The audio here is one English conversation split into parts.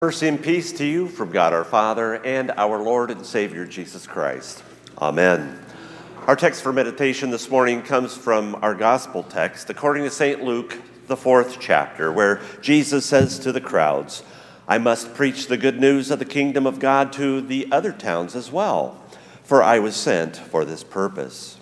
Mercy and peace to you from God our Father and our Lord and Savior Jesus Christ. Amen. Our text for meditation this morning comes from our gospel text according to St. Luke, the 4th chapter, where Jesus says to the crowds, "I must preach the good news of the kingdom of God to the other towns as well, for I was sent for this purpose."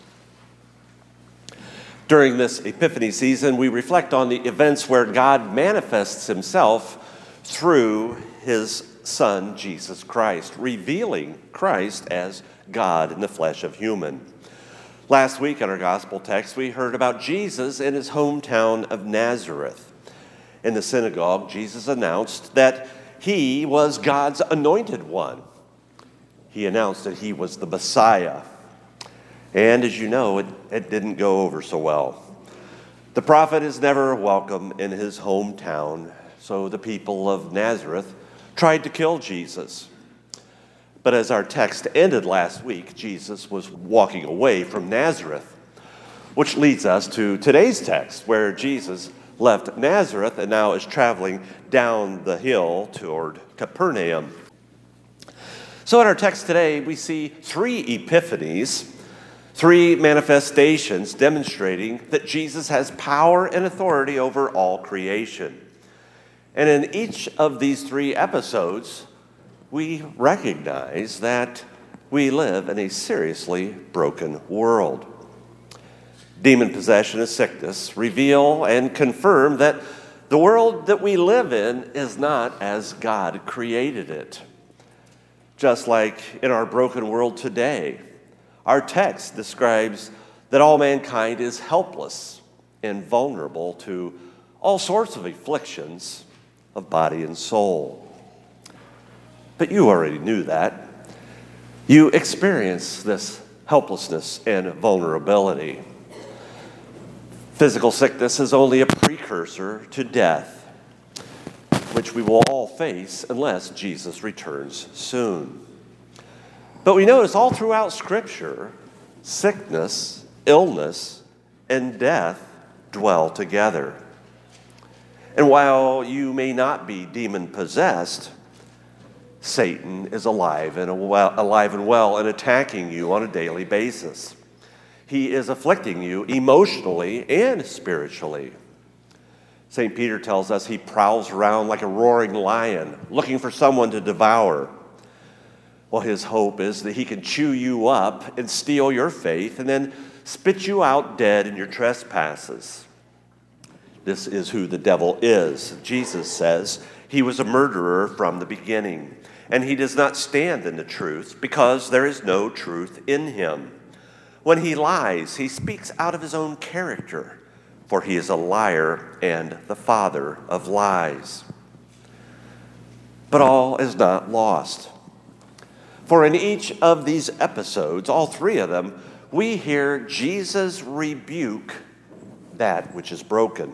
During this Epiphany season, we reflect on the events where God manifests himself through his Son, Jesus Christ, revealing Christ as God in the flesh of human. Last week in our gospel text, we heard about Jesus in his hometown of Nazareth. In the synagogue, Jesus announced that he was God's anointed one. He announced that he was the Messiah. And as you know, it didn't go over so well. The prophet is never welcome in his hometown, so the people of Nazareth tried to kill Jesus. But as our text ended last week, Jesus was walking away from Nazareth, which leads us to today's text, where Jesus left Nazareth and now is traveling down the hill toward Capernaum. So in our text today, we see three epiphanies, three manifestations demonstrating that Jesus has power and authority over all creation. And in each of these three episodes, we recognize that we live in a seriously broken world. Demon possession and sickness reveal and confirm that the world that we live in is not as God created it. Just like in our broken world today, our text describes that all mankind is helpless and vulnerable to all sorts of afflictions of body and soul. But you already knew that. You experience this helplessness and vulnerability. Physical sickness is only a precursor to death, which we will all face unless Jesus returns soon. But we notice all throughout Scripture, sickness, illness, and death dwell together. And while you may not be demon-possessed, Satan is alive and well and attacking you on a daily basis. He is afflicting you emotionally and spiritually. St. Peter tells us he prowls around like a roaring lion, looking for someone to devour. Well, his hope is that he can chew you up and steal your faith and then spit you out dead in your trespasses. This is who the devil is. Jesus says he was a murderer from the beginning, and he does not stand in the truth because there is no truth in him. When he lies, he speaks out of his own character, for he is a liar and the father of lies. But all is not lost. For in each of these episodes, all three of them, we hear Jesus rebuke that which is broken.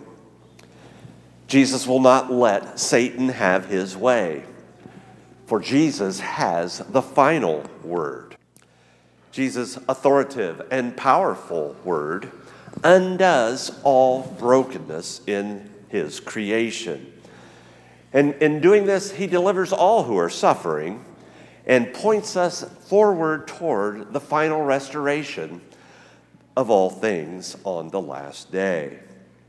Jesus will not let Satan have his way, for Jesus has the final word. Jesus' authoritative and powerful word undoes all brokenness in his creation. And in doing this, he delivers all who are suffering and points us forward toward the final restoration of all things on the last day.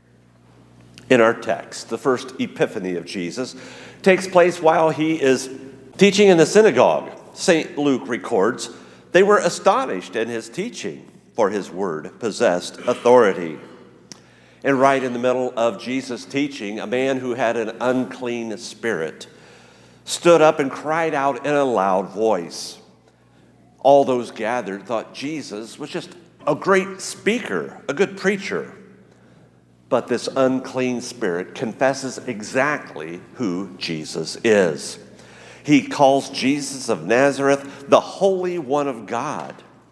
In our text, the first epiphany of Jesus takes place while he is teaching in the synagogue. St. Luke records, they were astonished in his teaching, for his word possessed authority. And right in the middle of Jesus' teaching, a man who had an unclean spirit stood up and cried out in a loud voice. All those gathered thought Jesus was just a great speaker, a good preacher. But this unclean spirit confesses exactly who Jesus is. He calls Jesus of Nazareth the Holy One of God.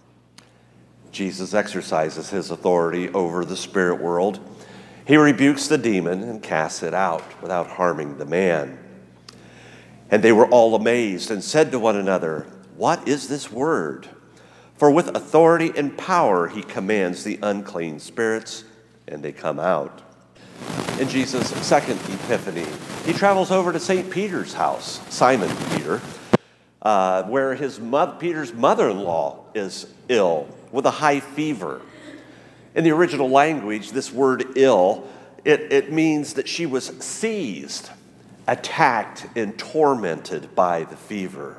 Jesus exercises his authority over the spirit world. He rebukes the demon and casts it out without harming the man. And they were all amazed and said to one another, "What is this word?" For with authority and power he commands the unclean spirits, and they come out. In Jesus' second epiphany, he travels over to St. Peter's house, Simon Peter, where Peter's mother-in-law is ill with a high fever. In the original language, this word ill, it means that she was seized, attacked, and tormented by the fever.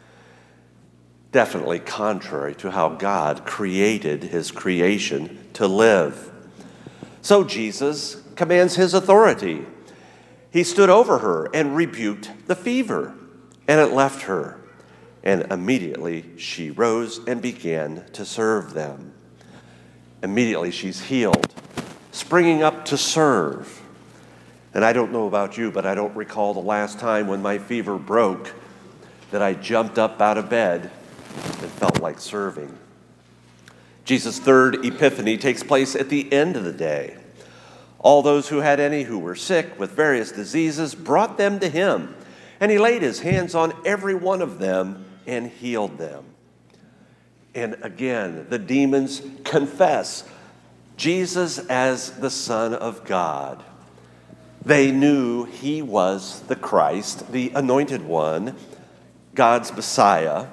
Definitely contrary to how God created his creation to live. So Jesus commands his authority. He stood over her and rebuked the fever, and it left her. And immediately she rose and began to serve them. Immediately she's healed, springing up to serve. And I don't know about you, but I don't recall the last time when my fever broke that I jumped up out of bed and felt like serving. Jesus' third epiphany takes place at the end of the day. All those who had any who were sick with various diseases brought them to him, and he laid his hands on every one of them and healed them. And again, the demons confess Jesus as the Son of God. They knew he was the Christ, the Anointed One, God's Messiah.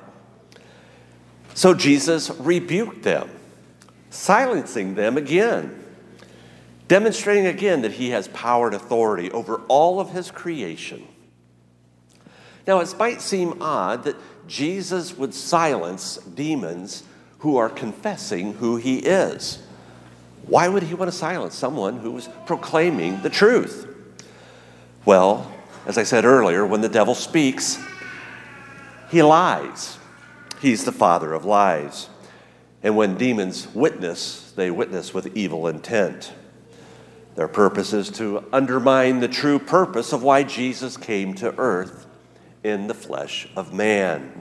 So Jesus rebuked them, silencing them again, demonstrating again that he has power and authority over all of his creation. Now, it might seem odd that Jesus would silence demons who are confessing who he is. Why would he want to silence someone who was proclaiming the truth? Well, as I said earlier, when the devil speaks, he lies. He's the father of lies. And when demons witness, they witness with evil intent. Their purpose is to undermine the true purpose of why Jesus came to earth in the flesh of man.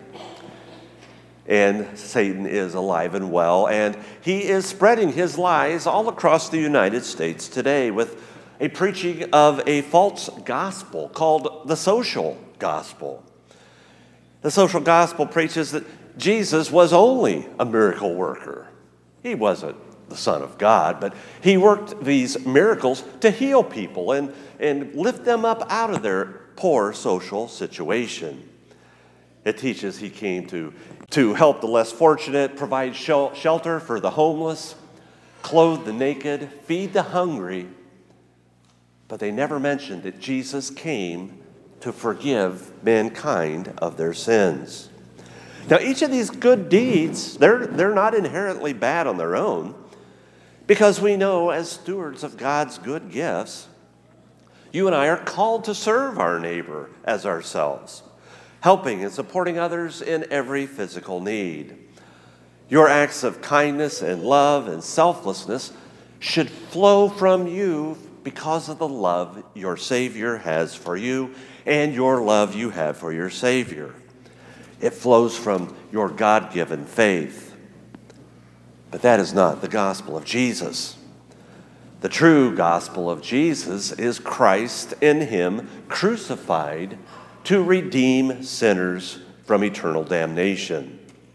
And Satan is alive and well, and he is spreading his lies all across the United States today with a preaching of a false gospel called the social gospel. The social gospel preaches that Jesus was only a miracle worker. He wasn't the Son of God, but he worked these miracles to heal people and lift them up out of their poor social situation. It teaches he came to help the less fortunate, provide shelter for the homeless, clothe the naked, feed the hungry. But they never mentioned that Jesus came to forgive mankind of their sins. Now, each of these good deeds, they're not inherently bad on their own, because we know as stewards of God's good gifts, you and I are called to serve our neighbor as ourselves, helping and supporting others in every physical need. Your acts of kindness and love and selflessness should flow from you because of the love your Savior has for you and your love you have for your Savior. It flows from your God-given faith. But that is not the gospel of Jesus. The true gospel of Jesus is Christ in him crucified to redeem sinners from eternal damnation.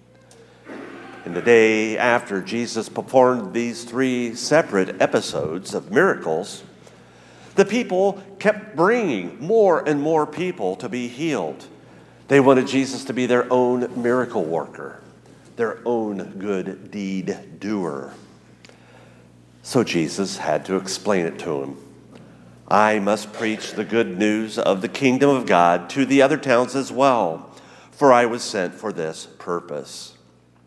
In the day after Jesus performed these 3 separate episodes of miracles, the people kept bringing more and more people to be healed. They wanted Jesus to be their own miracle worker, their own good deed doer. So Jesus had to explain it to him. I must preach the good news of the kingdom of God to the other towns as well, for I was sent for this purpose.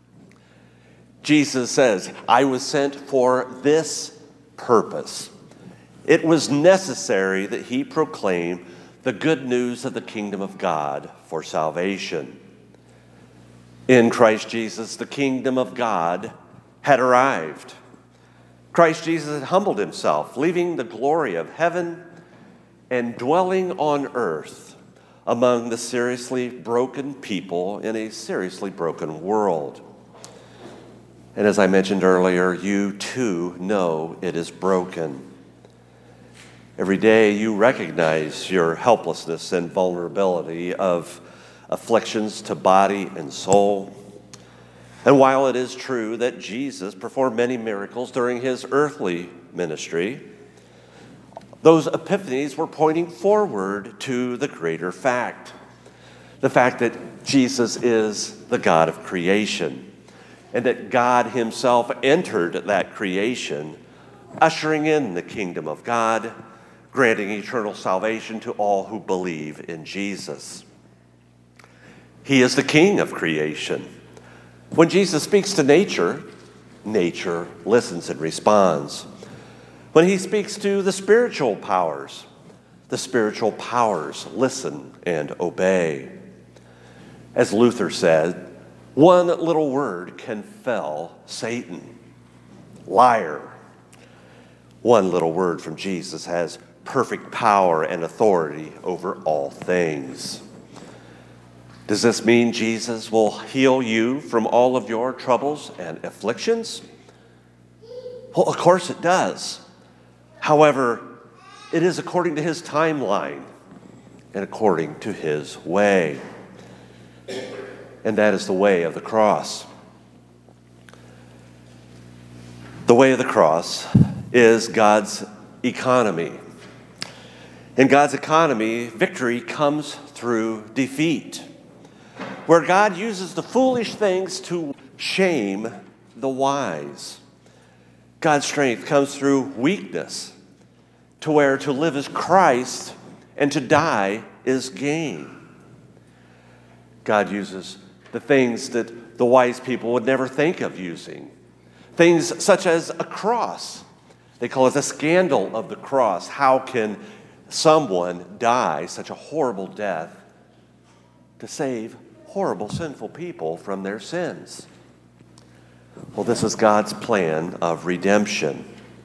Jesus says, I was sent for this purpose. It was necessary that he proclaim the good news of the kingdom of God for salvation. In Christ Jesus, the kingdom of God had arrived. Christ Jesus had humbled himself, leaving the glory of heaven and dwelling on earth among the seriously broken people in a seriously broken world. And as I mentioned earlier, you too know it is broken. Every day you recognize your helplessness and vulnerability of afflictions to body and soul. And while it is true that Jesus performed many miracles during his earthly ministry, Those epiphanies were pointing forward to the greater fact, the fact that Jesus is the God of creation, and that God himself entered that creation, ushering in the kingdom of God, granting eternal salvation to all who believe in Jesus. He is the king of creation. When Jesus speaks to nature, nature listens and responds. When he speaks to the spiritual powers listen and obey. As Luther said, one little word can fell Satan. Liar. One little word from Jesus has perfect power and authority over all things. Does this mean Jesus will heal you from all of your troubles and afflictions? Well, of course it does. However, it is according to his timeline and according to his way. And that is the way of the cross. The way of the cross is God's economy. In God's economy, victory comes through defeat, where God uses the foolish things to shame the wise. God's strength comes through weakness, to where to live is Christ and to die is gain. God uses the things that the wise people would never think of using. Things such as a cross. They call it the scandal of the cross. How can someone die such a horrible death to save horrible, sinful people from their sins? Well, this is God's plan of redemption.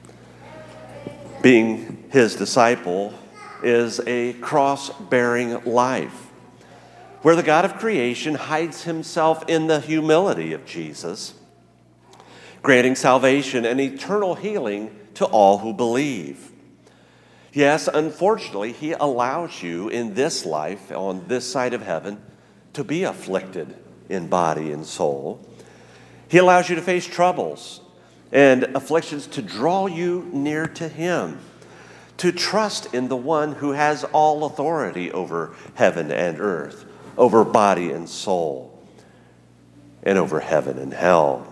Being his disciple is a cross-bearing life, where the God of creation hides himself in the humility of Jesus, granting salvation and eternal healing to all who believe. Yes, unfortunately, he allows you in this life, on this side of heaven, to be afflicted in body and soul. He allows you to face troubles and afflictions to draw you near to him, to trust in the one who has all authority over heaven and earth, over body and soul, and over heaven and hell.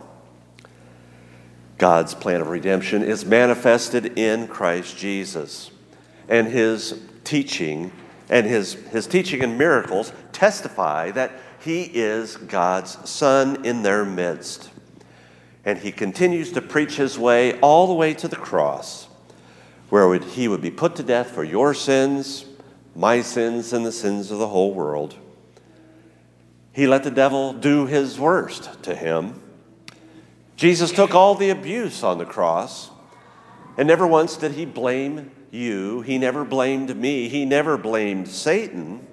God's plan of redemption is manifested in Christ Jesus, and his teaching and his teaching and miracles testify that he is God's Son in their midst. And he continues to preach his way all the way to the cross, where he would be put to death for your sins, my sins, and the sins of the whole world. He let the devil do his worst to him. Jesus took all the abuse on the cross, and never once did he blame you. He never blamed me. He never blamed Satan.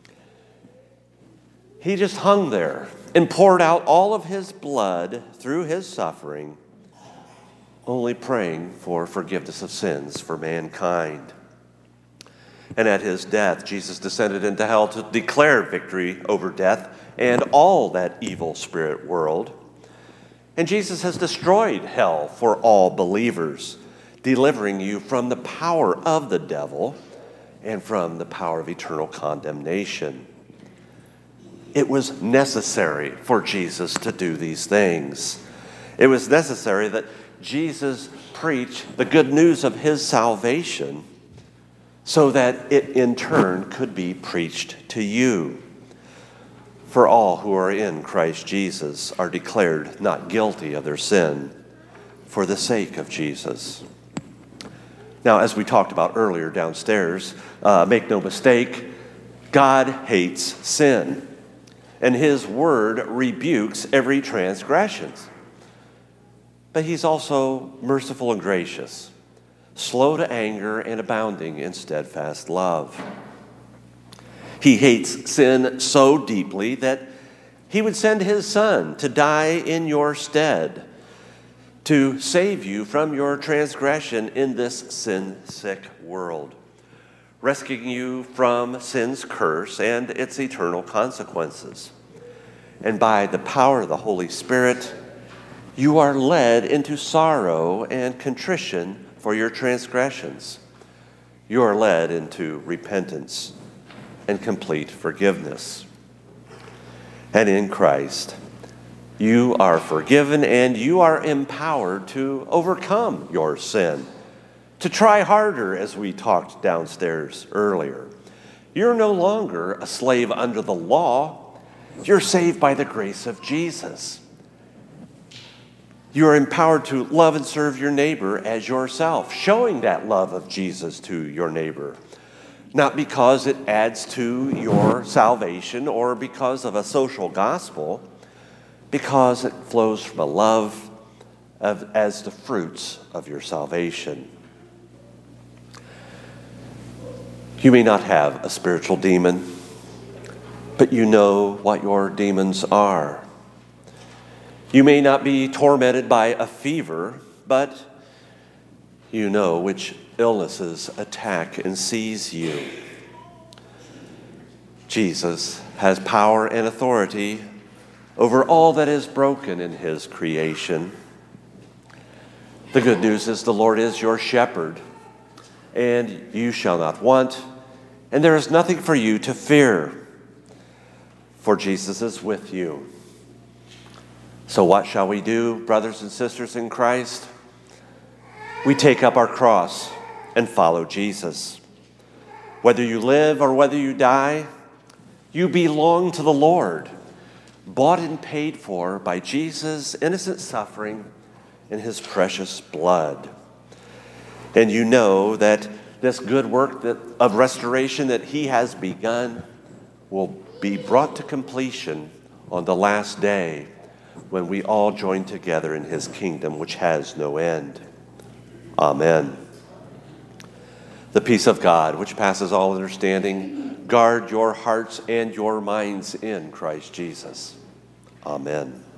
He just hung there and poured out all of his blood through his suffering, only praying for forgiveness of sins for mankind. And at his death, Jesus descended into hell to declare victory over death and all that evil spirit world. And Jesus has destroyed hell for all believers, delivering you from the power of the devil and from the power of eternal condemnation. It was necessary for Jesus to do these things. It was necessary that Jesus preach the good news of his salvation so that it in turn could be preached to you. For all who are in Christ Jesus are declared not guilty of their sin for the sake of Jesus. Now, as we talked about earlier downstairs, make no mistake, God hates sin, and his word rebukes every transgression. But he's also merciful and gracious, slow to anger and abounding in steadfast love. He hates sin so deeply that he would send his Son to die in your stead, to save you from your transgression in this sin-sick world, rescuing you from sin's curse and its eternal consequences. And by the power of the Holy Spirit, you are led into sorrow and contrition for your transgressions. you are led into repentance and complete forgiveness. And in Christ, you are forgiven and you are empowered to overcome your sin, to try harder, as we talked downstairs earlier. You're no longer a slave under the law. You're saved by the grace of Jesus. You are empowered to love and serve your neighbor as yourself, showing that love of Jesus to your neighbor. Not because it adds to your salvation or because of a social gospel, because it flows from a love as the fruits of your salvation. You may not have a spiritual demon, but you know what your demons are. You may not be tormented by a fever, but you know which illnesses attack and seize you. Jesus has power and authority over all that is broken in his creation. The good news is the Lord is your shepherd, and you shall not want, and there is nothing for you to fear, for Jesus is with you. So what shall we do, brothers and sisters in Christ? We take up our cross and follow Jesus. Whether you live or whether you die, you belong to the Lord, bought and paid for by Jesus' innocent suffering and his precious blood. And you know that this good work of restoration that he has begun will be brought to completion on the last day, when we all join together in his kingdom, which has no end. Amen. The peace of God, which passes all understanding, guard your hearts and your minds in Christ Jesus. Amen.